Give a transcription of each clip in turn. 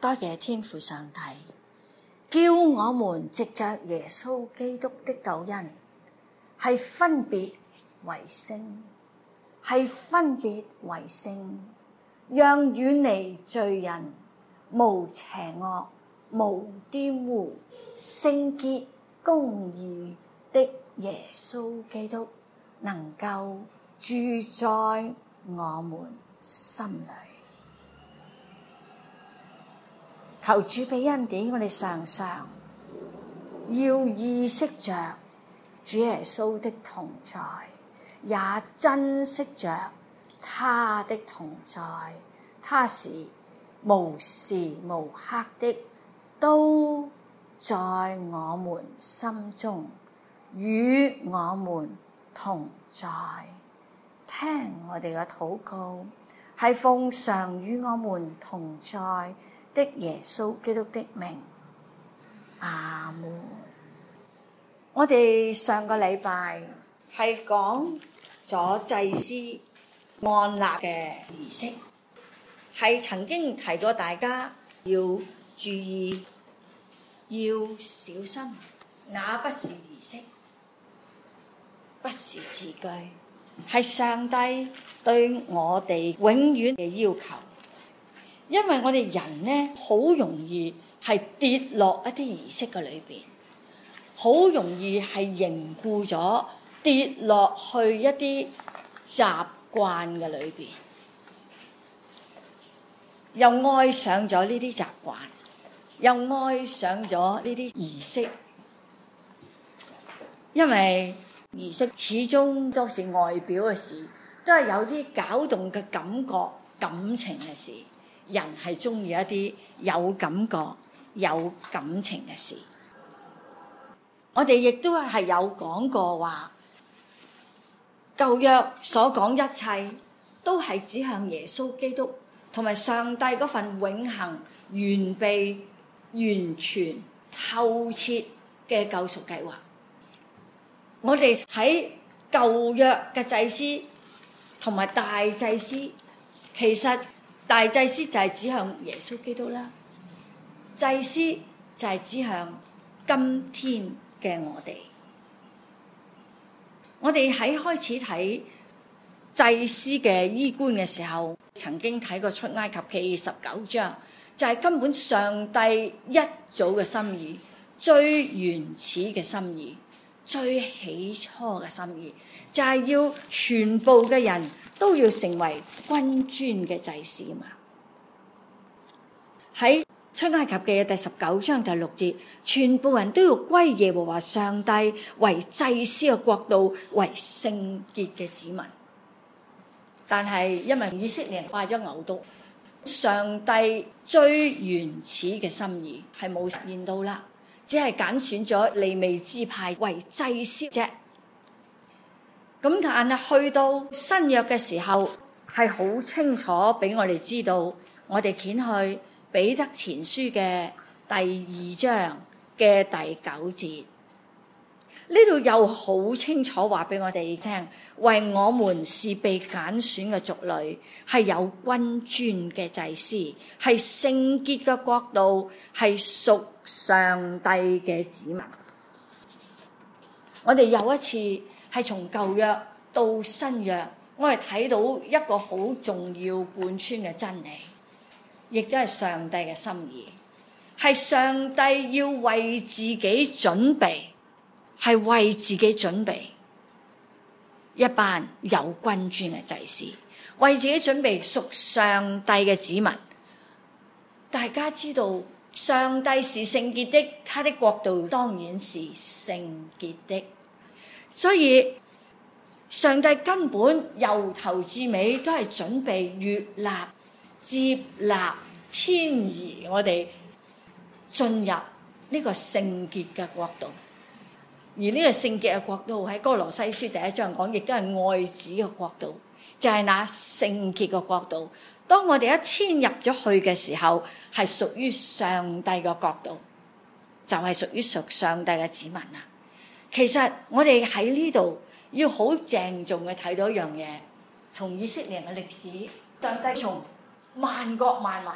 多謝天父上帝，叫我們藉着耶穌基督的救恩，係分別為聖，係分別為聖，讓遠離罪人、無邪惡、無玷污、聖潔、公義的耶穌基督能夠住在我們心裏。求主俾恩典，我哋常常要意識着主耶穌的同在，也珍惜着他的同在。他是無時無刻的都在我們心中，與我們同在。聽我哋嘅禱告，係奉常與我們同在的耶穌基督的名，阿門。我哋上個禮拜係講咗祭司按立嘅儀式，係曾經提過大家要注意，要小心，那不是儀式，不是字句，係上帝對我哋永遠嘅要求。因為我哋人呢，好容易係跌落一啲儀式嘅裏邊，好容易係凝固咗，跌落去一啲習慣嘅裏邊，又愛上咗呢啲習慣，又愛上咗呢啲儀式。因為儀式始終都是外表嘅事，都係有啲攪動嘅感覺、感情嘅事。人係中意一啲有感覺、有感情嘅事。我哋亦都係有講過話，舊約所講一切都係指向耶穌基督同埋上帝嗰份永恆、完備、完全、透徹嘅救贖計劃。我哋睇舊約嘅祭司同埋大祭司，其實大祭司就係指向耶穌基督啦，祭司就係指向今天嘅我哋。我哋喺開始睇祭司嘅衣冠嘅時候，曾經睇過出埃及記19章，就係根本上帝一早嘅心意，最原始嘅心意，最起初嘅心意，就係要全部嘅人都要成為君尊嘅祭司嘛。喺出埃及記嘅第19章第6節，全部人都要歸耶和華上帝為祭司嘅國度，為聖潔嘅子民。但係因為以色列人拜咗牛犢，上帝最原始嘅心意係冇實現到啦，只係揀選咗利未支派為祭司啫。咁但係去到新約嘅時候，係好清楚俾我哋知道，我哋掀去彼得前書嘅第2章嘅第9節，呢度又好清楚話俾我哋聽，為我們是被揀選嘅族類，係有君尊嘅祭司，係聖潔嘅國度，係屬上帝嘅子民。我哋又一次係從舊約到新約，我哋睇到一個好重要貫穿嘅真理，亦都係上帝嘅心意，係上帝要為自己準備，係為自己準備一班有君尊嘅祭司，為自己準備屬上帝嘅子民。大家知道上帝是聖潔的，他的國度當然是聖潔的，所以上帝根本由頭至尾都係準備悅納、接納、遷移我哋進入呢個聖潔嘅國度。而呢個聖潔嘅國度喺哥羅西書第1章講，亦都係愛子嘅國度，就係那聖潔嘅國度。當我哋一遷入咗去嘅時候，係屬於上帝嘅國度，就係屬於屬上帝嘅子民啦。其實我哋喺呢度要好鄭重嘅睇到一樣嘢，從以色列人嘅歷史，上帝從萬國萬民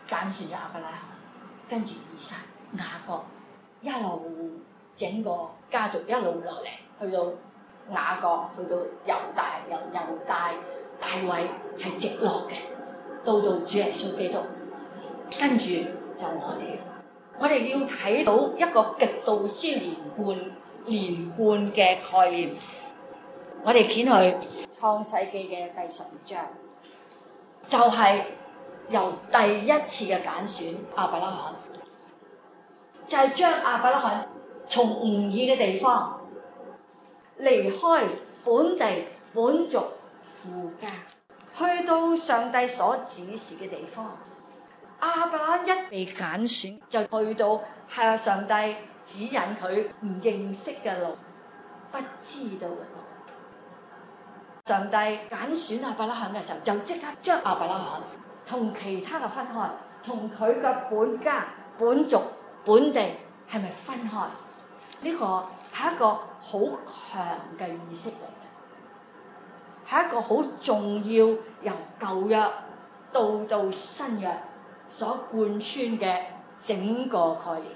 揀選咗亞伯拉罕，跟住以撒、雅各一路整個家族一路落嚟，去到雅各，去到猶大，由猶大大衛係直落嘅，到主耶穌基督，跟住就我哋要睇到一個極度之連貫嘅概念。我哋掀去創世記嘅第12章，就係由第一次嘅揀選亞伯拉罕，就係將亞伯拉罕從吾珥嘅地方離開本地本族父家，去到上帝所指示嘅地方。亞伯拉罕一被揀選，就去到係上帝指引佢唔認識嘅路，不知道嘅路。上帝揀選亞伯拉罕嘅時候，就即刻將亞伯拉罕同其他嘅分開，同佢嘅本家、本族、本地係咪分開？呢個係一個好強嘅意識嚟嘅，係一個好重要由舊約到新約所貫穿嘅整個概念。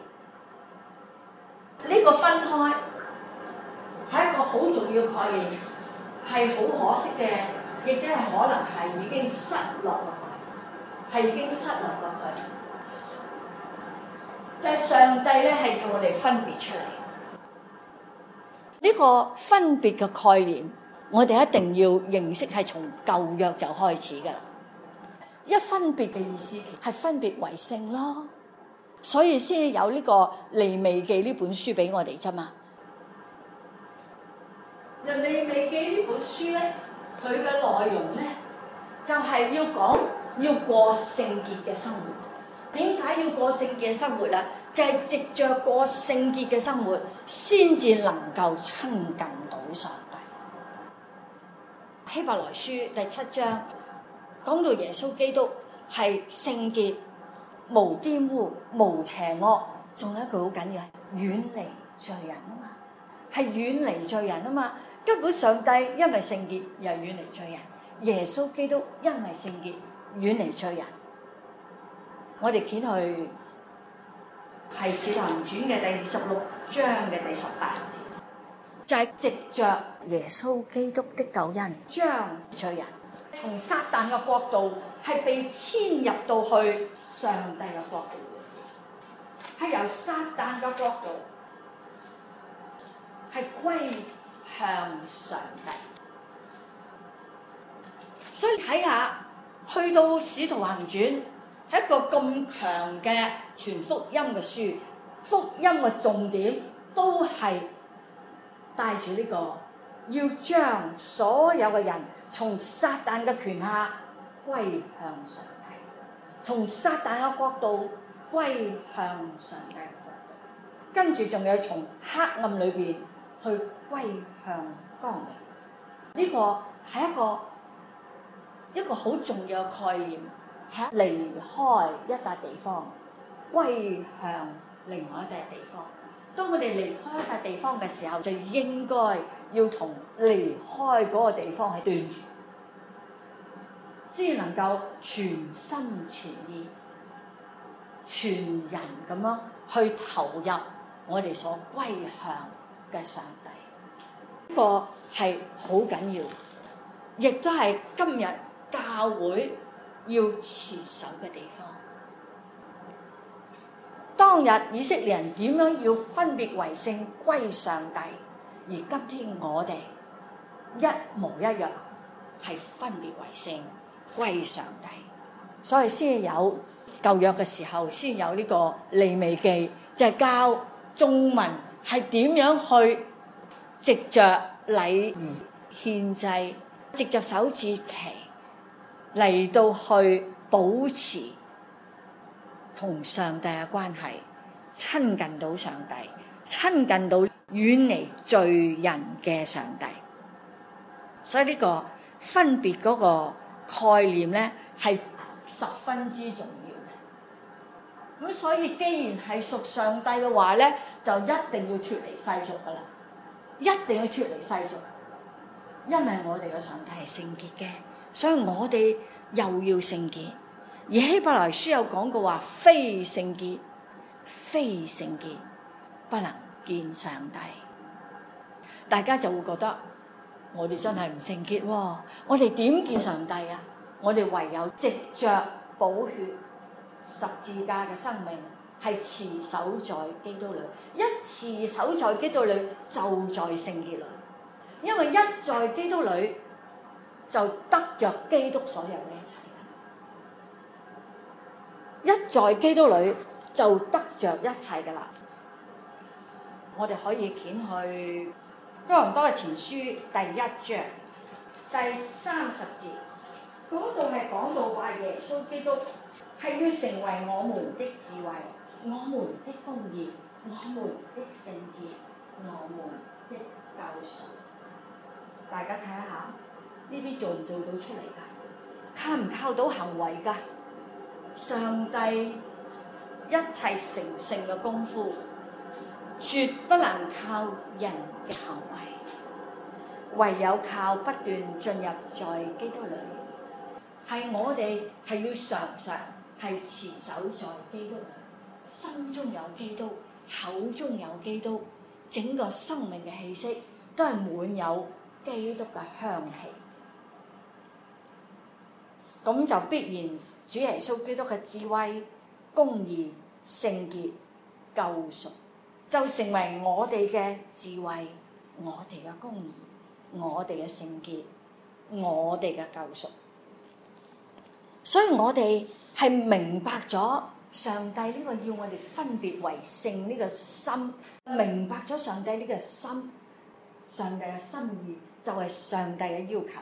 呢個分開係一個好重要概念，係好可惜嘅，亦都係可能係已經失落嘅概念，係已經失落嘅概念。就係上帝咧，係要我哋分別出嚟。呢個分別嘅概念，我哋一定要認識，係從舊約就開始㗎。一分別嘅意思係分別為聖咯，所以先有呢個利未記呢本書俾我哋啫嘛。利未記呢本書咧，佢嘅內容咧就係要講要過聖潔嘅生活。點解要過聖潔嘅生活啊？就係藉着過聖潔嘅生活，先至能夠親近到上帝。希伯來書第7章講到耶穌基督係聖潔、無玷污、無邪惡，仲有一句好緊要係遠離罪人啊嘛，係遠離罪人啊嘛。根本上帝因為聖潔又遠離罪人，耶穌基督因為聖潔遠離罪人。我哋掀去係《使徒行傳》嘅第26章嘅第18節，就係藉着耶穌基督的救恩，將罪人從撒旦嘅國度係被遷入到去上帝嘅國度，係由撒旦嘅國度係歸向上帝。所以睇下去到《使徒行傳》係一個咁強嘅傳福音嘅書，福音嘅重點都係帶住呢個，要將所有嘅人從撒旦嘅權下歸向上帝，從撒旦嘅國度歸向上帝嘅國度，跟住仲有從黑暗裏邊去歸向光明。呢個係一個好重要嘅概念。係離開一笪地方，歸向另外一笪地方。當我哋離開一笪地方嘅時候，就應該要同離開嗰個地方係斷絕，先能夠全心全意、全人咁樣去投入我哋所歸向嘅上帝。呢個係好緊要，亦都係今日教會要持守嘅地方。當日以色列人點樣要分別為聖歸上帝，而今天我哋一模一樣係分別為聖歸上帝。所以先有舊約嘅時候，先有呢個利未記，就係教眾民係點樣去藉着禮儀獻祭，藉着守節期嚟到去保持同上帝嘅關係，親近到上帝，親近到遠離罪人嘅上帝。所以呢個分別嗰個概念咧係十分之重要嘅。咁所以既然係屬上帝嘅話咧，就一定要脫離世俗噶啦，一定要脫離世俗，因為我哋嘅上帝係聖潔嘅。所以我哋又要聖潔， 而希伯來書有講過話，非聖潔，非聖潔，不能見上帝。大家就會覺得我哋真係唔聖潔喎，我哋點見上帝啊？我哋唯有藉着寶血十字架嘅生命，係持守在基督裏。一持守在基督裏，就在聖潔裏。因為一在基督裏，就得着基督所有嘅一切。一在基督裏，就得着一切嘅啦。我哋可以捲去哥林多嘅前書第1章第30節，嗰度係講到話耶穌基督係要成為我們的智慧、我們的公義、我們的聖潔、我們的救贖。大家睇下呢啲做唔做到出嚟㗎？靠唔靠到行為㗎？上帝一切成聖嘅功夫，絕不能靠人嘅行為，唯有靠不斷進入在基督裏。係我哋係要常常係持守在基督裏，心中有基督，口中有基督，整個生命嘅氣息都係滿有基督嘅香氣。咁就必然主耶穌基督嘅智慧、公義、聖潔、救贖，就成為我哋嘅智慧、我哋嘅公義、我哋嘅聖潔、我哋嘅救贖。所以我哋係明白咗上帝呢個要我哋分別為聖呢個心，明白咗上帝呢個心，上帝嘅心意就係上帝嘅要求，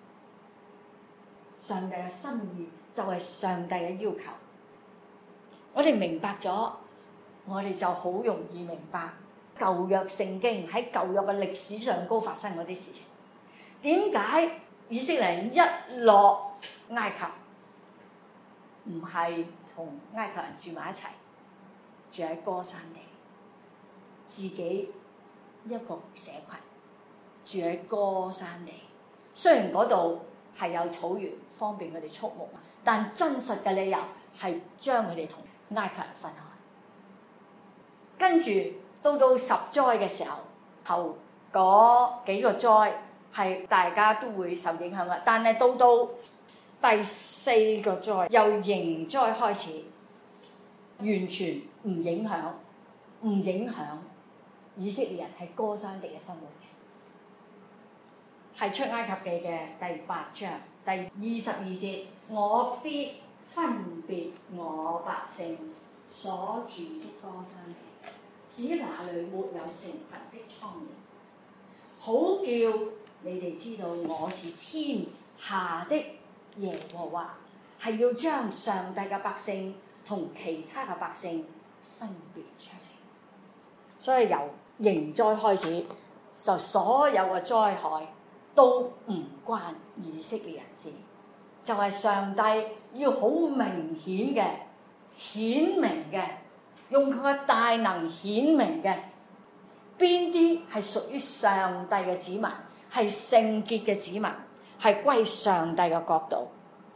上帝嘅心意就係上帝嘅要求。我哋明白咗，我哋就好容易明白舊約聖經喺舊約嘅歷史上高發生嗰啲事情。點解以色列人一落埃及，唔係同埃及人住埋一齊，住喺歌珊地，自己一個社群住喺歌珊地。雖然嗰度係有草原方便佢哋畜牧，但真實嘅理由係將佢哋同埃及人分開。跟住到10災嘅時候，頭嗰幾個災係大家都會受影響嘅，但係到第4個災由刑災開始，完全唔影響以色列人喺歌珊地嘅生活嘅。係出埃及記嘅第8章第22節，我必分別我百姓所住的歌珊地，使那裏沒有成群的蒼蠅，好叫你哋知道我是天下的耶和華，係要將上帝嘅百姓同其他嘅百姓分別出嚟。所以由刑災開始，就所有嘅災害都唔關以色列人事，就係上帝要好明顯嘅、顯明嘅，用佢嘅大能顯明嘅，邊啲係屬於上帝嘅子民，係聖潔嘅子民，係歸上帝嘅國度。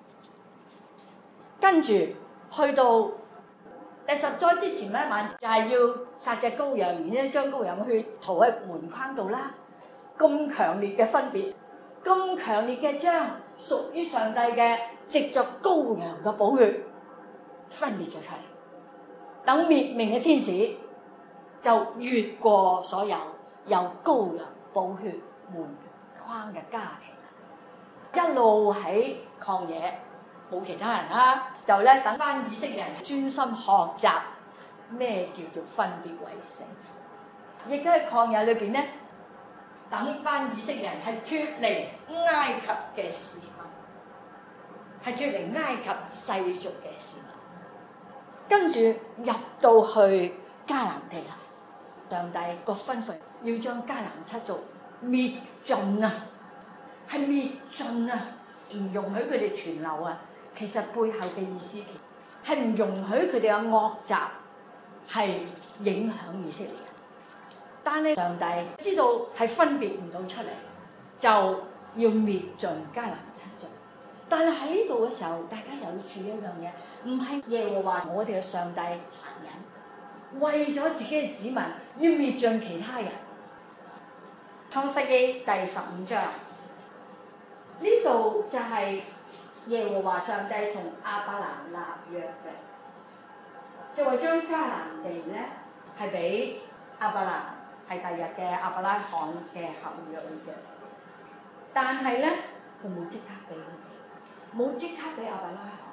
跟住去到第10災之前一晚，就係要殺隻羔羊，然之後將羔羊嘅血塗喺門框度啦。咁強烈嘅分別，咁強烈嘅將屬於上帝嘅藉着羔羊嘅寶血分別咗出嚟，等滅命嘅天使就越過所有由羔羊寶血門框嘅家庭，一路喺曠野，冇其他人啦，就咧等翻以色列人專心學習咩叫做分別為聖，亦都喺曠野裏邊咧，等翻以色列人係脫離埃及嘅事物，係脫離埃及世俗嘅事物，跟住入到去迦南地啦。上帝個吩咐要將迦南七族滅盡啊，係滅盡啊，唔容許佢哋存留啊。其實背後嘅意思係唔容許佢哋嘅惡習係影響以色列人，但係上帝知道係分別唔到出嚟，就要滅盡迦南七族， 但係喺呢度嘅時候，大家有注意一樣嘢，唔係耶和華我哋嘅上帝殘忍，為咗自己嘅子民要滅盡其他人。創世記第15章，呢度就係耶和華上帝同亞伯蘭立約嘅，就話將迦南地咧係俾亞伯蘭，係第日嘅亞伯拉罕嘅後裔嘅。但係咧，佢冇即刻俾佢哋，冇即刻俾亞伯拉罕，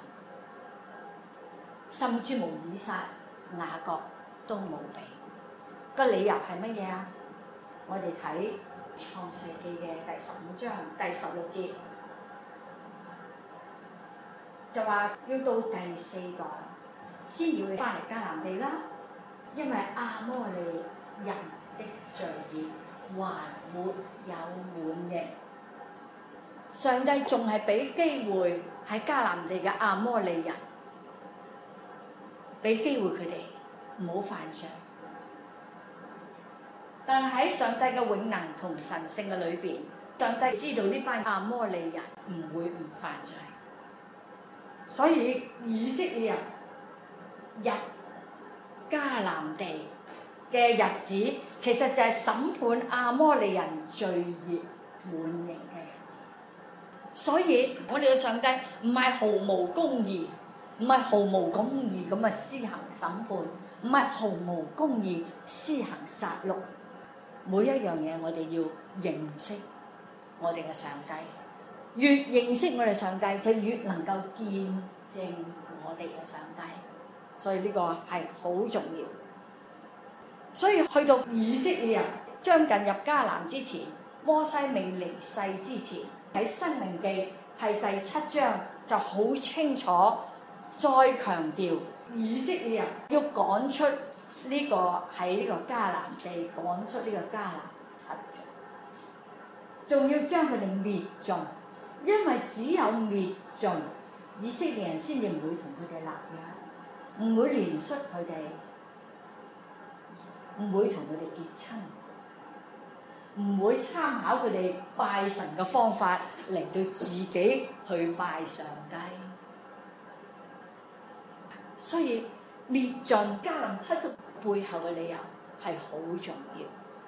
甚至無以撒、雅各都冇俾。個理由係乜嘢啊？我哋睇創世記嘅第15章第16節，就話要到第4代先要翻嚟迦南地啦，因為亞摩利人的罪孽還沒有滿盈。上帝仲係俾機會喺迦南地嘅亞摩利人，俾機會佢哋唔好犯罪。但係喺上帝嘅永能同神性嘅裏邊，上帝知道呢班亞摩利人唔會唔犯罪，所以以色列人入迦南地嘅日子，其實就係審判亞摩利人罪孽滿盈嘅日子。所以我哋嘅上帝唔係毫無公義，唔係毫無公義咁啊施行審判，唔係毫無公義施行殺戮。每一樣嘢我哋要認識我哋嘅上帝，越認識我哋上帝，就越能夠見證我哋嘅上帝。所以呢個係好重要。所以去到以色列人將近入迦南之前，摩西未離世之前，喺申命記係第7章就好清楚再強調以色列人要趕出呢個喺呢個迦南地，趕出呢個迦南7族，仲要將佢哋滅盡，因為只有滅盡，以色列人先至唔會同佢哋立約，唔會憐恤佢哋，唔會同佢哋結親，唔會參考佢哋拜神嘅方法嚟到自己去拜上帝。所以滅盡迦南7族背後嘅理由係好重要。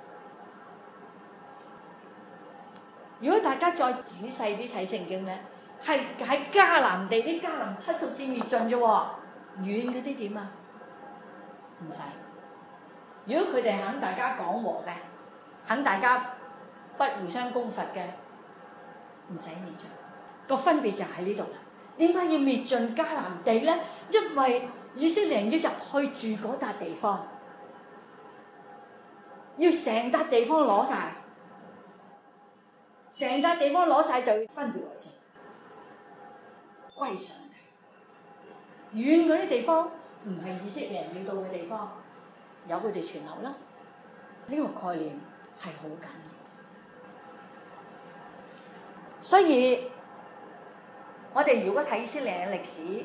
如果大家再仔細啲睇聖經咧，係喺迦南地啲迦南7族至滅盡啫喎，遠嗰啲點啊？唔使。如果佢哋肯大家講和嘅，肯大家不互相攻伐嘅，唔使滅盡。個分別就喺呢度啦。點解要滅盡迦南地咧？因為以色列人要入去住嗰笪地方，要成笪地方攞晒，成笪地方攞晒就要分別為聖，歸上帝。遠嗰啲地方唔係以色列人要到嘅地方，由佢哋存留啦。呢個概念係好緊要，所以我哋如果睇以色列人嘅歷史，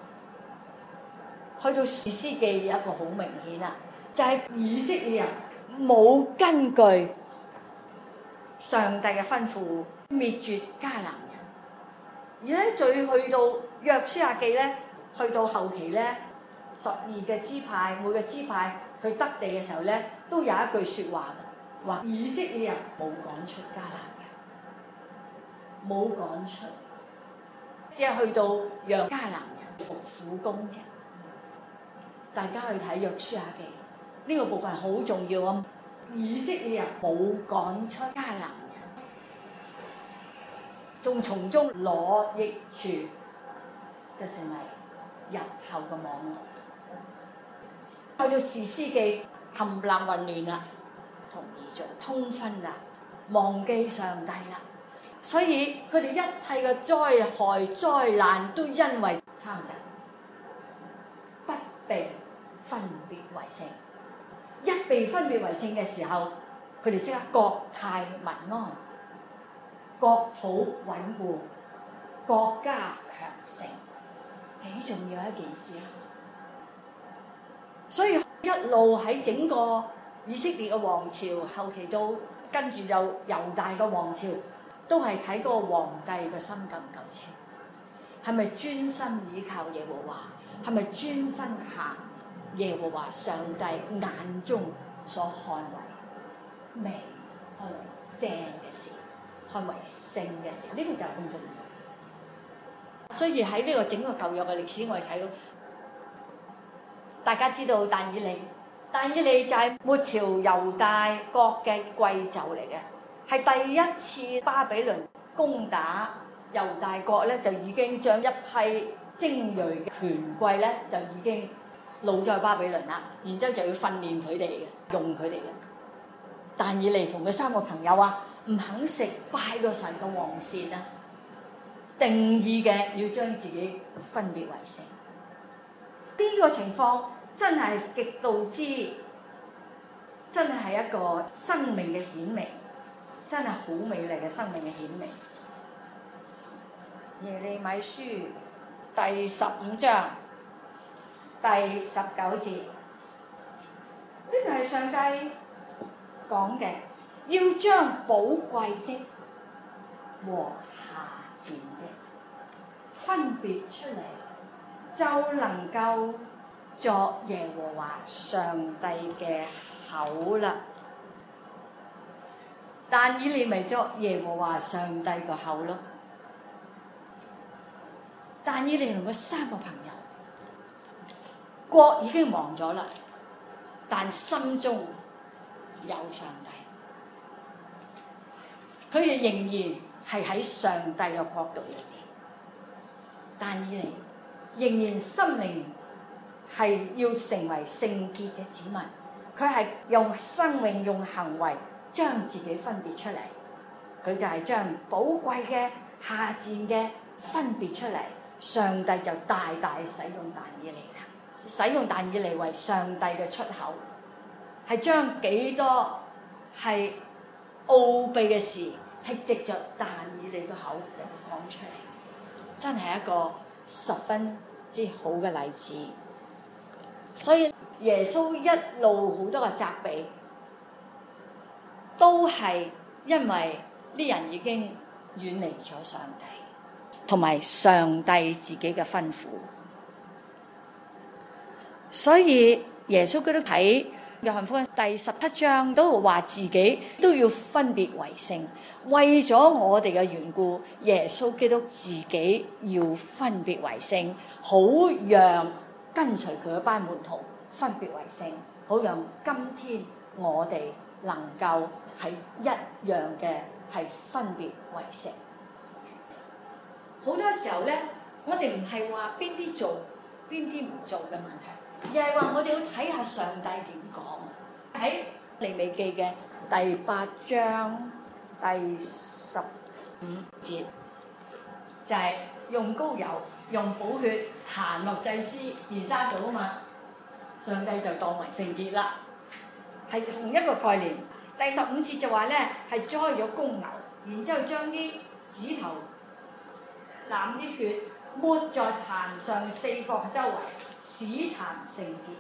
去到士師記有一個好明顯啦，就係以色列人冇根據上帝嘅吩咐滅絕迦南人，而咧再去到約書亞記咧，去到後期咧，12個支派每個支派佢得地嘅時候咧，都有一句説話，話以色列人冇趕出迦南人，冇趕出，只係去到讓迦南人服苦工嘅。大家去睇約書亞記，呢個部分好重要啊！以色列人冇趕出迦南人，仲從中攞益處，就成為日後嘅網絡。去到士師記冚唪唥混亂啦，同異族通婚啦，忘記上帝啦，所以佢哋一切嘅災害災難都因為參雜，不被分別為聖。一被分別為聖嘅時候，佢哋即刻國泰民安，國土穩固，國家強盛，幾重要一件事啊！所以一路喺整個以色列嘅王朝，後期到跟住就猶大嘅王朝，都係睇嗰個皇帝嘅心夠唔夠清。 係咪專心倚靠耶和華？係咪專心行耶和華上帝眼中所看為美、看為正嘅事、看為聖嘅事？呢個就係咁重要。所以喺呢個整個舊約嘅歷史，我哋睇到，大家知道但以理就係末朝猶大國嘅貴胄嚟嘅，係第一次巴比倫攻打猶大國咧，就已經將一批精鋭嘅權貴咧，就已經擄咗去巴比倫啦。然之後就要訓練佢哋嘅，用佢哋嘅。但以理同佢3個朋友啊，唔肯食拜個神嘅黃鱔啊，定義嘅要將自己分別為聖。呢個情況真係極度之，真係一個生命嘅顯明，真係好美麗嘅生命嘅顯明。耶利米書第15章第19節，呢個係上帝講嘅，要將寶貴的和下賤的分別出嚟，就能夠作耶和華上帝嘅口啦。但以理咪作耶和華上帝個口咯。但以理同佢3個朋友，國已經亡咗啦，但心中有上帝，佢哋仍然係喺上帝嘅國度裏邊。但以理仍然心靈係要成為聖潔嘅子民，佢係用生命、用行為將自己分別出嚟。佢就係將寶貴嘅、下賤嘅分別出嚟。上帝就大大使用但以理啦，使用但以理為上帝嘅出口，係將幾多係奧秘嘅事，係藉着但以理嘅口嚟講出嚟，真係一個十分之好嘅例子。所以耶穌一路好多嘅責備，都係因為啲人已經遠離咗上帝，同埋上帝自己嘅吩咐。所以耶穌基督喺約翰福音第17章都話自己都要分別為聖，為咗我哋嘅緣故，耶穌基督自己要分別為聖，好讓跟隨佢嘅班門徒分別為聖，好讓今天我哋能夠係一樣嘅係分別為聖。好多時候咧，我哋唔係話邊啲做邊啲唔做嘅問題，而係話我哋要睇下上帝點講。喺利未記嘅第8章第15節，就係用膏油、用寶血彈落祭司件衫度啊嘛，上帝就當為聖潔啦，係同一個概念。第15節就話咧，係宰咗公牛，然之後將啲指頭攬啲血抹在壇上4角周圍，使壇聖潔。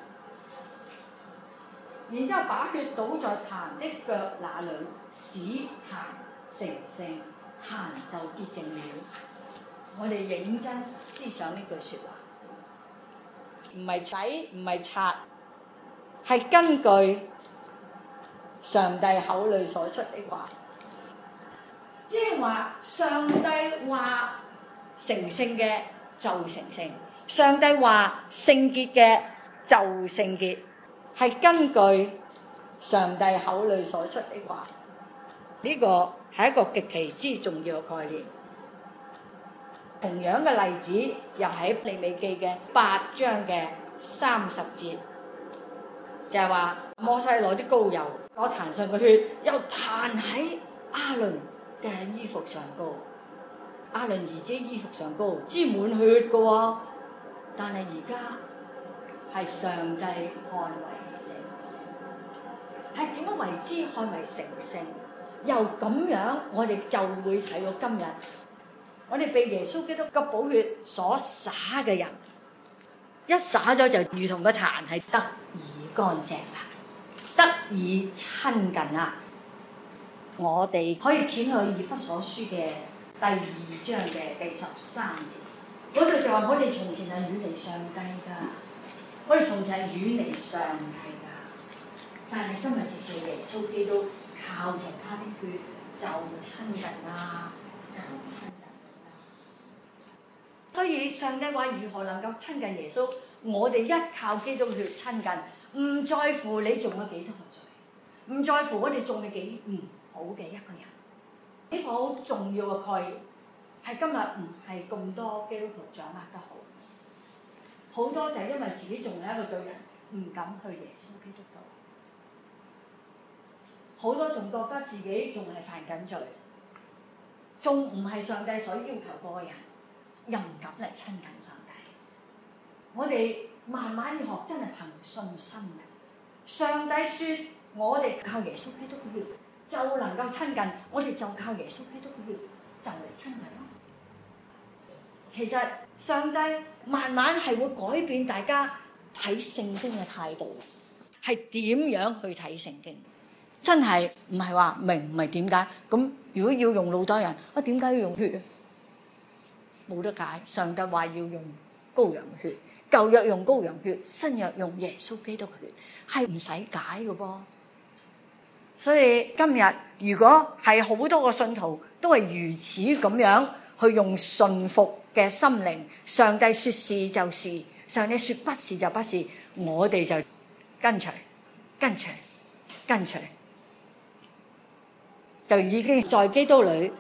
然之後把血倒在壇的腳那裏，使壇成聖，壇就潔淨了。我哋認真思想呢句説話，唔係洗，唔係擦，係根據上帝口裏所出的話，即係話上帝話成聖嘅就成聖，上帝話聖潔嘅就聖潔，係根據上帝口裏所出的話。呢個係一個極其之重要嘅概念。同樣嘅例子又喺利未記嘅8章嘅30節，就係話摩西攞啲膏油，攞壇上嘅血，又彈喺亞倫嘅衣服上高。亞倫兒子衣服上高沾滿血嘅喎，但係而家係上帝看為成聖，係點樣為之看為成聖？又咁樣，我哋就會睇到今日，我哋被耶穌基督嘅寶血所灑嘅人，一灑咗就如同個壇係得以乾淨啊，得以親近啊！我哋可以掀去以弗所書嘅第2章嘅第13節， 嗰度就話我哋從前係遠離上帝㗎，我哋從前係遠離上帝㗎，但係今日藉著耶穌基督靠著他的血就親近啦，就親近啦。所以上帝話如何能夠親近耶穌？我哋一靠基督血親近，唔在乎你做咗幾多個罪，唔在乎我哋做嘅幾唔好嘅一個人。呢個好重要嘅概念，係今日唔係咁多基督徒掌握得好，好多就係因為自己仲係一個罪人，唔敢去耶穌基督度。好多仲覺得自己仲係犯緊罪，仲唔係上帝所要求嗰個人，又唔敢嚟親近上帝。我哋慢慢要學，真係憑信心嘅。上帝説：我哋靠耶穌基督嘅血就能夠親近，我哋就靠耶穌基督嘅血就嚟親近咯。其實上帝慢慢係會改變大家睇聖經嘅態度，係點樣去睇聖經？真係唔係話明唔係點解？咁如果要用腦袋人，點解要用血？冇得解。上帝話要用羔羊血，舊約用羔羊血，新約用耶穌基督血，係唔使解嘅噃。所以今日如果係好多個信徒都係如此咁樣去用順服嘅心靈，上帝説是就是，上帝説不是就不是，我哋就跟隨，就已經在基督裏，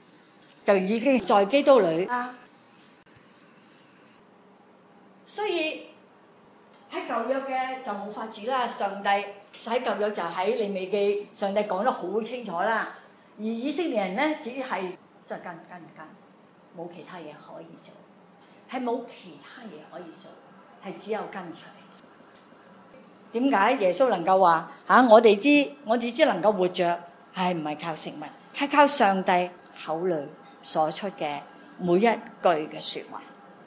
所以喺舊約嘅就冇法子啦。上帝喺舊約就喺利未記，上帝講得好清楚啦。而以色列人咧，只係就跟，冇其他嘢可以做，係冇其他嘢可以做，係只有跟隨。點解耶穌能夠話我哋只能夠活着？係唔係靠食物？係靠上帝口裏所出嘅每一句嘅説話。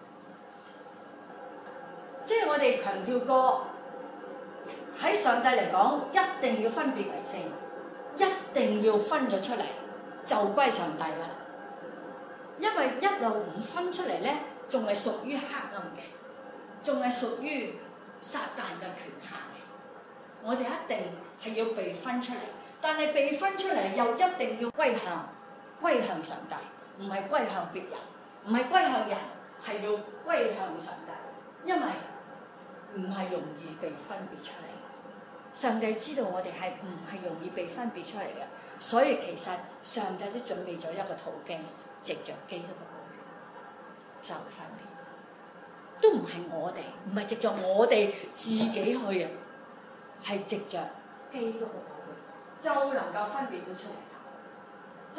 即係我哋強調過，喺上帝嚟講，一定要分別為聖，一定要分咗出嚟，就歸上帝啦。因為一路唔分出嚟咧，仲係屬於黑暗嘅，仲係屬於撒旦嘅權限嘅。我哋一定係要被分出嚟。但係被分出嚟又一定要歸向上帝，唔係歸向別人，唔係歸向人，係要歸向上帝，因為唔係容易被分別出嚟。上帝知道我哋係唔係容易被分別出嚟嘅，所以其實上帝都準備咗一個途徑，藉着基督嘅就分別，都唔係我哋，唔係藉着我哋自己去啊，係藉着基督嘅。就能夠分別到出嚟，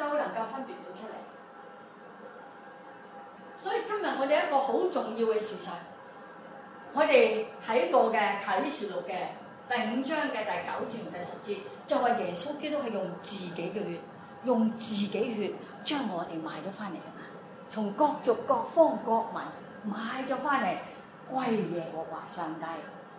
所以今日我哋一個好重要嘅事實，我哋睇過嘅啟示錄嘅第5章嘅第9節同第10節，就話耶穌基督係用自己嘅血，用自己血將我哋買咗翻嚟啊嘛，從各族各方各民買咗翻嚟，歸耶和華上帝，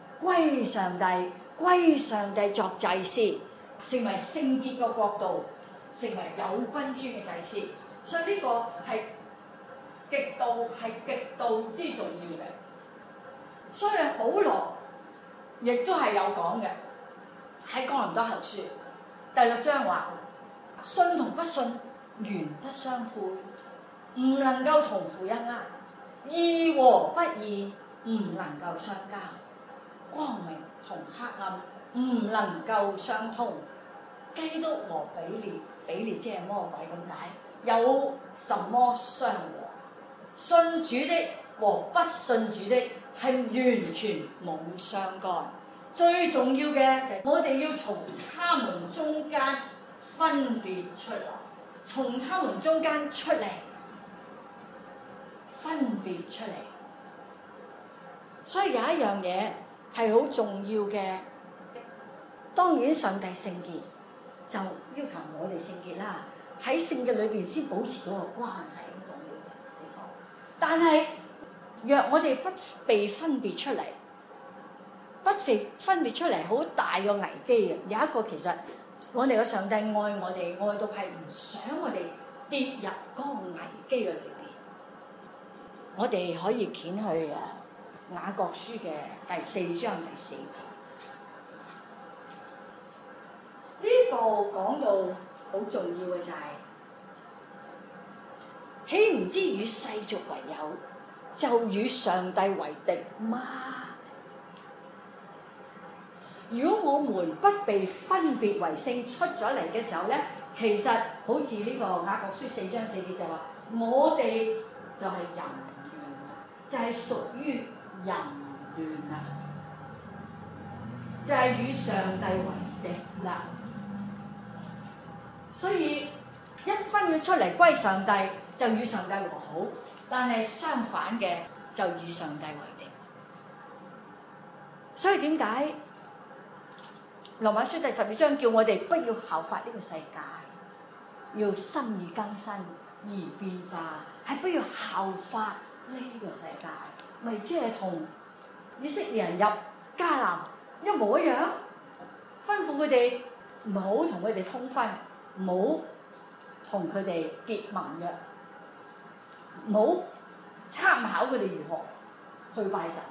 歸上帝作祭司。成為聖潔嘅國度，成為有君尊嘅祭司，所以呢個係極度之重要嘅。所以保羅亦都係有講嘅，喺哥林多後書第6章話：信同不信原不相配，唔能夠同負一軛；義和不義唔能夠相交，光明同黑暗唔能夠相通。基督和比列即係魔鬼咁解，有什麼相和？信主的和不信主的係完全冇相干。最重要嘅就係我哋要從他們中間分別出來，從他們中間出嚟，分別出嚟。所以有一樣嘢係好重要嘅，當然上帝聖潔，就要求我哋聖潔啦，喺聖潔裏邊先保持到個關係，好重要嘅地方。但係若我哋不被分別出嚟，好大個危機嘅。有一個其實我哋嘅上帝愛我哋，愛到係唔想我哋跌入嗰個危機嘅裏邊。 我哋可以掀去雅各書嘅第4章第4節。呢個講到好重要嘅就係，豈唔知與世俗為友，就與上帝為敵嗎？如果我們不被分別為聖出咗嚟嘅時候咧，其實好似呢個雅各書4章4節就話，我哋就係淫亂，就係屬於淫亂啦，就係與上帝為敵啦。所以一分咗出嚟歸上帝，就與上帝和好；但係相反嘅就與上帝為敵。所以點解羅馬書第12章叫我哋不要效法呢個世界，要心意更新而變化，係不要效法呢個世界，咪即係同以色列人入迦南一模一樣，吩咐佢哋唔好同佢哋通婚，唔好同佢哋結盟約，唔好參考佢哋如何去拜神，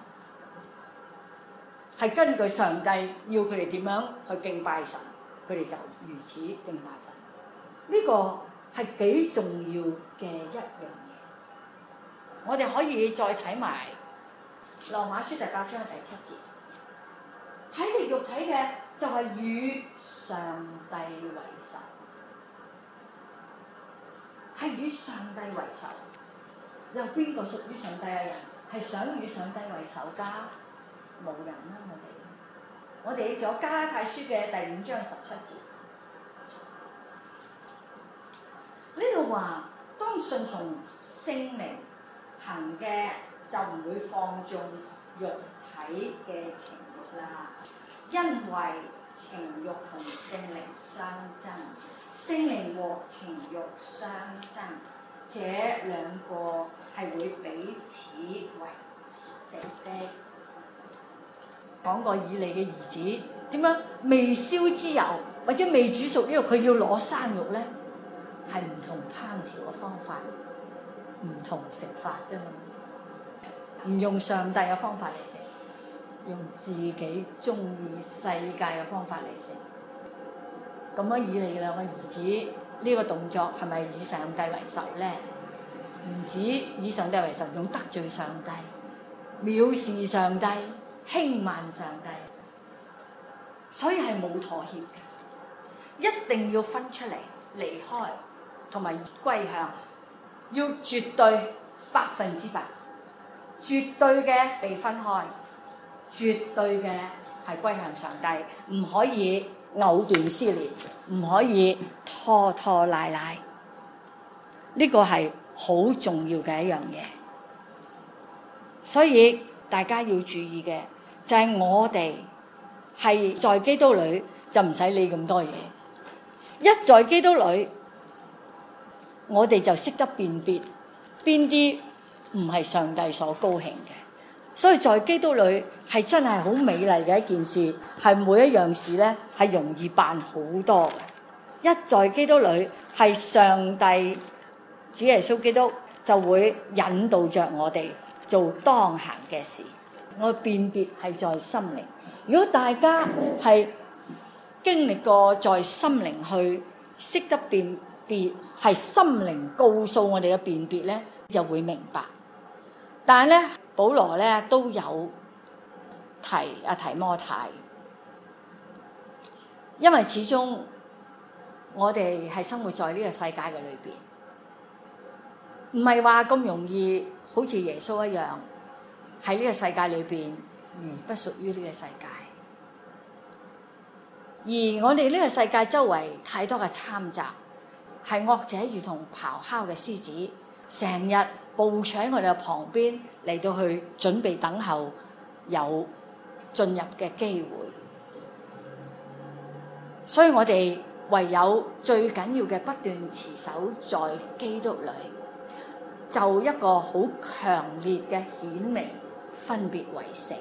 係根據上帝要佢哋點樣去敬拜神，佢哋就如此敬拜神。呢個係幾重要嘅一樣嘢。我哋可以再睇埋羅馬書第8章第7節，體力肉體嘅就係與上帝為仇，係與上帝為仇。有邊個屬於上帝嘅人係想與上帝為仇㗎？冇人啦，我哋咗加拉太書嘅第5章17節，呢度話當順從聖靈行嘅就唔會放縱肉體嘅情慾啦，因為情慾同聖靈相爭，聖靈和情慾相爭，這兩個係會彼此為敵的。講過以利嘅兒子點樣未燒之油或者未煮熟呢個，佢要攞生肉咧，係唔同烹調嘅方法，唔同食法啫嘛。唔用上帝嘅方法嚟食，用自己中意世界嘅方法嚟食。咁樣以利兩個兒子呢個動作係咪以上帝為仇咧？唔止以上帝為仇，用得罪上帝、藐視上帝、輕慢上帝，所以係冇妥協嘅，一定要分出嚟離開，同埋歸向，要絕對100%，絕對嘅被分開，絕對嘅係歸向上帝，唔可以藕斷絲連，唔可以拖拖拉拉，呢個係好重要嘅一樣嘢，所以大家要注意嘅就係我哋係在基督裏就唔使理咁多嘢，一在基督裏，我哋就識得辨別邊啲唔係上帝所高興嘅，所以在基督裏係真係好美麗嘅一件事，係每一樣事咧係容易辦好多嘅。一在基督裏係上帝主耶穌基督就會引導着我哋做當行嘅事。我辨別係在心靈，如果大家係經歷過在心靈去識得辨別，係心靈告訴我哋嘅辨別咧，就會明白。但係咧，保羅咧都有提摩太，因為始終我哋係生活在呢個世界嘅裏邊，唔係話咁容易好似耶穌一樣喺呢個世界裏邊而不屬於呢個世界。而我哋呢個世界周圍太多嘅摻雜，係惡者如同咆哮嘅獅子，成日部署喺我哋嘅旁邊嚟到去準備等候有進入嘅機會。所以我哋唯有最緊要嘅不斷持守在基督裏，就一個好強烈嘅顯明分別為聖，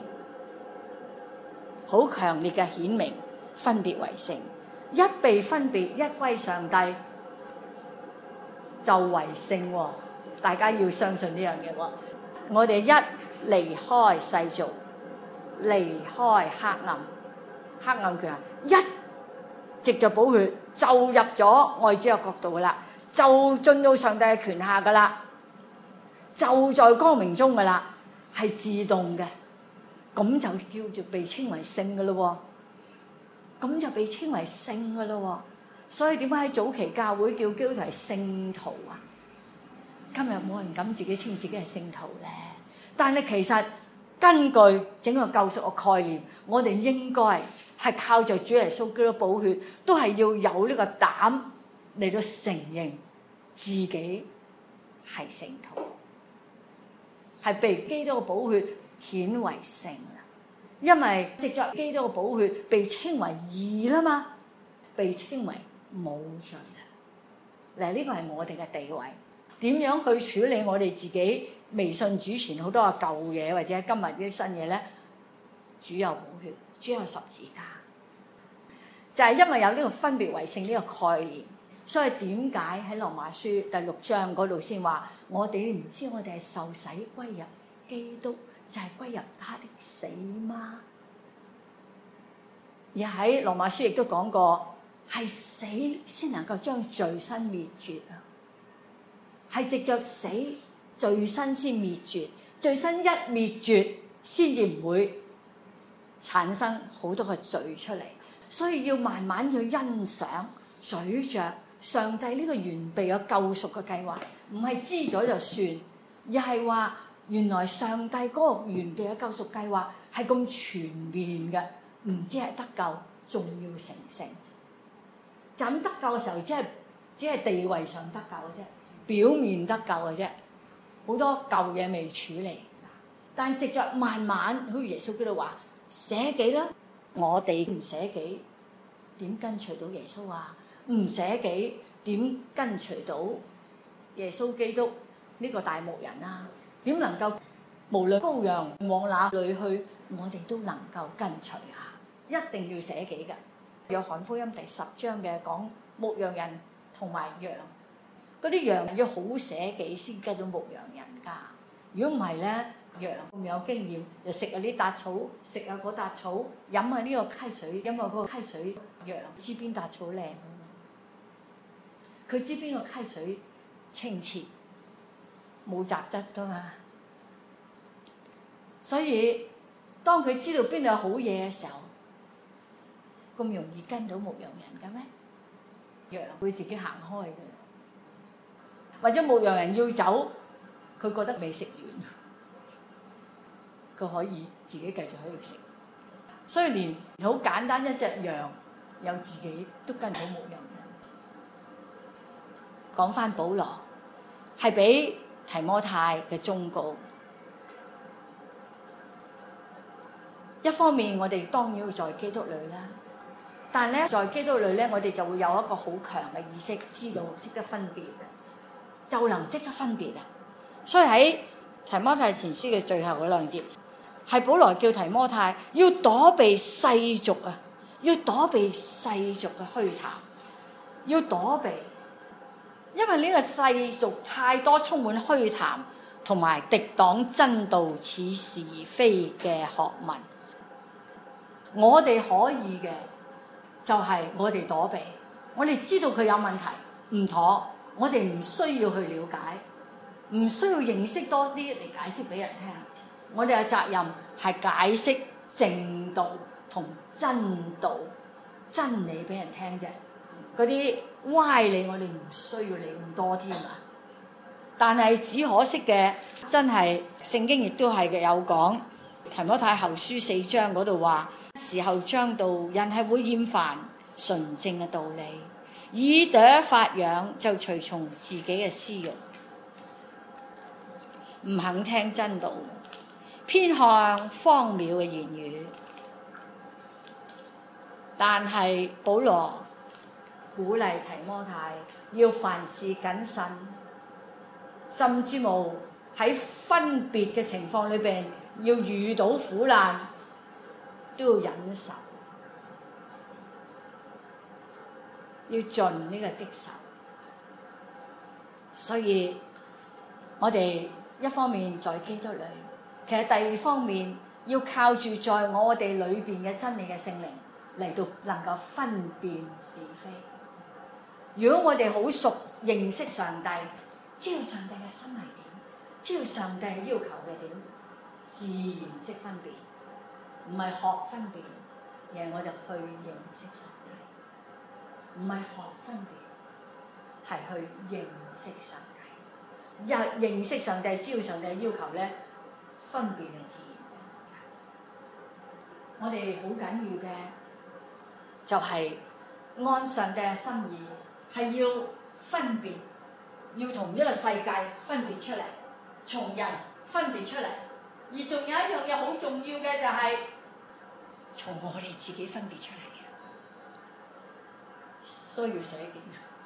好強烈嘅顯明分別為聖，一被分別一歸上帝就為聖喎。大家要相信呢樣嘢喎。 我哋一離開世俗，離開黑暗，黑暗佢話一藉着寶血就入咗愛子嘅國度噶啦，就進到上帝嘅權下噶啦，就在光明中噶啦，係自動嘅，咁就叫做被稱為聖噶咯喎，咁就被稱為聖噶咯喎。所以點解喺早期教會叫基督徒係聖徒啊？今日冇人敢自己稱自己係聖徒咧。但係其實根據整個救贖嘅概念，我哋應該係靠著主耶穌基督寶血，都係要有呢個膽嚟到承認自己係聖徒，係被基督嘅寶血顯為聖啦。因為藉著基督嘅寶血被稱為義啦嘛，被稱為冇罪啊！嗱，呢個係我哋嘅地位。點樣去處理我哋自己未信主前好多嘅舊嘢，或者今日啲新嘢咧？主有寶血，主有十字架，就係因為有呢個分別為聖呢個概念，所以點解喺羅馬書第6章嗰度先話我哋唔知我哋係受洗歸入基督，就係歸入他的死嗎？而喺羅馬書亦都講過，係死先能夠將罪身滅絕啊！係藉着死，罪身先滅絕，罪身一滅絕，先至唔會產生好多嘅罪出嚟。所以要慢慢去欣賞，咀嚼上帝呢個完備嘅救贖嘅計劃，唔係知咗就算，而係話原來上帝嗰個完備嘅救贖計劃係咁全面嘅，唔止係得救，仲要成聖。就咁得救嘅時候，只係地位上得救嘅啫。表面得救嘅啫，好多舊嘢未處理。但藉着慢慢，好似耶穌基督話捨己啦，我哋唔捨己，點跟隨到耶穌啊？唔捨己，點跟隨到耶穌基督呢個大牧人啊？點能夠無論羔羊往哪裏去，我哋都能夠跟隨啊？一定要捨己㗎。約翰福音第10章嘅講牧羊人同埋羊。嗰啲羊要好捨己先跟到牧羊人㗎。如果唔係咧，羊咁有經驗，又食下呢笪草，食下嗰笪草，飲下呢個溪水，飲下嗰個溪水。羊知邊笪草靚啊嘛？佢知邊個溪水清澈，冇雜質㗎嘛。所以當佢知道邊度有好嘢嘅時候，咁容易跟到牧羊人嘅咩？羊會自己行開嘅。或者牧羊人要走，佢覺得未食完，佢可以自己繼續喺度食。所以連好簡單一隻羊有自己都跟到牧羊人。講返保羅係俾提摩太嘅忠告。一方面我哋當然要在基督裏啦，但係咧在基督裏咧，我哋就會有一個好強嘅意識，知道識得分別。就能識得分別啊！所以喺提摩太前書嘅最後嗰2節，係保羅叫提摩太要躲避世俗啊，要躲避世俗嘅虛談，要躲避，因為呢個世俗太多充滿虛談同埋敵擋真道似是非嘅學問。我哋可以嘅就係我哋躲避，我哋知道佢有問題唔妥。我哋唔需要去了解，唔需要認識多啲嚟解釋俾人聽。我哋嘅責任係解釋正道同真道、真理俾人聽啫。嗰啲歪理我哋唔需要理咁多添啊！但係只可惜嘅，真係聖經亦都係嘅有講，提摩太後書4章嗰度話：時候將到，人係會厭煩純正嘅道理。耳朵發癢就隨從自己嘅私慾，唔肯聽真道，偏向荒謬嘅言語。但係保羅鼓勵提摩太要凡事謹慎，甚至無喺分別嘅情況裏邊，要遇到苦難都要忍受。要盡呢個職守，所以我哋一方面在基督裏，其實第二方面要靠住在我哋裏邊嘅真理嘅聖靈嚟到能夠分辨是非。如果我哋好熟認識上帝，知道上帝嘅心係點，知道上帝要求嘅點，自然識分辨，唔係學分辨，而係我哋去認識上帝，唔係學分辨，係去認識上帝。認識上帝，知道上帝嘅要求咧，分辨係自然嘅。我哋好緊要嘅就係按上帝嘅心意，係要分別，要同一個世界分別出嚟，從人分別出嚟。而仲有一樣嘢好重要嘅就係從我哋自己分別出嚟嘅，需要寫件，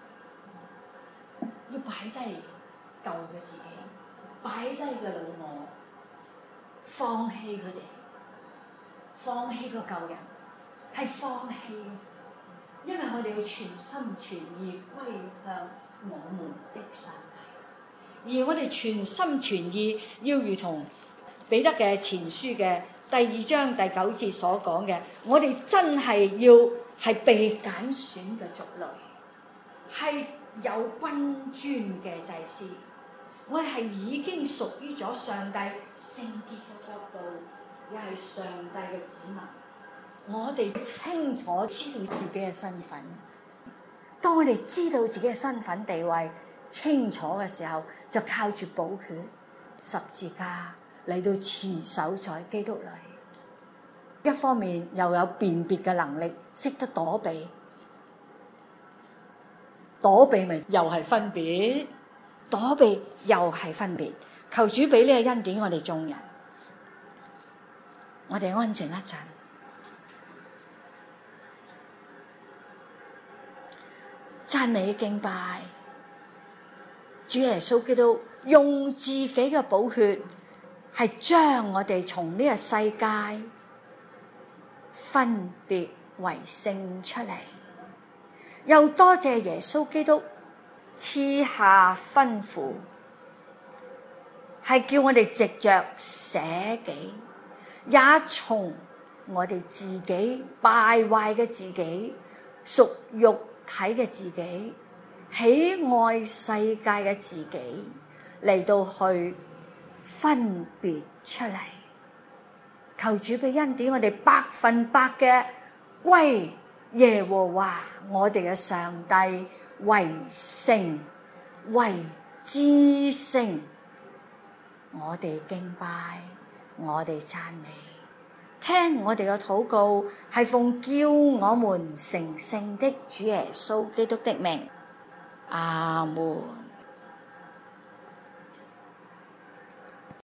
要擺低舊嘅自己，擺低嘅老我，放棄佢哋，放棄個舊人，係放棄，因為我哋要全心全意歸向我們的上帝，而我哋全心全意要如同彼得嘅前書嘅第2章第9節所講嘅，我哋真係要係被揀選嘅族類，係有君尊嘅祭司。我哋係已經屬於咗上帝聖潔嘅國度，又係上帝嘅子民。我哋清楚知道自己嘅身份。當我哋知道自己嘅身份地位清楚嘅時候，就靠住寶血十字架嚟到持守在基督裏。一方面又有辨別嘅能力，識得躲避，躲避咪又係分別。躲避又係分別，求主俾呢個恩典我哋眾人。我哋安靜一陣，讚美敬拜主耶穌基督，用自己嘅寶血係將我哋從呢個世界分別為聖出嚟，又多謝耶穌基督賜下吩咐，係叫我哋藉着捨己，也從我哋自己敗壞嘅自己、屬肉體嘅自己、喜愛世界嘅自己嚟到去分別出嚟。求主俾恩典，我哋100%嘅歸耶和華我哋嘅上帝為聖，為至聖。我哋敬拜，我哋讚美，聽我哋嘅禱告，係奉叫我們成聖的主耶穌基督的名。阿門。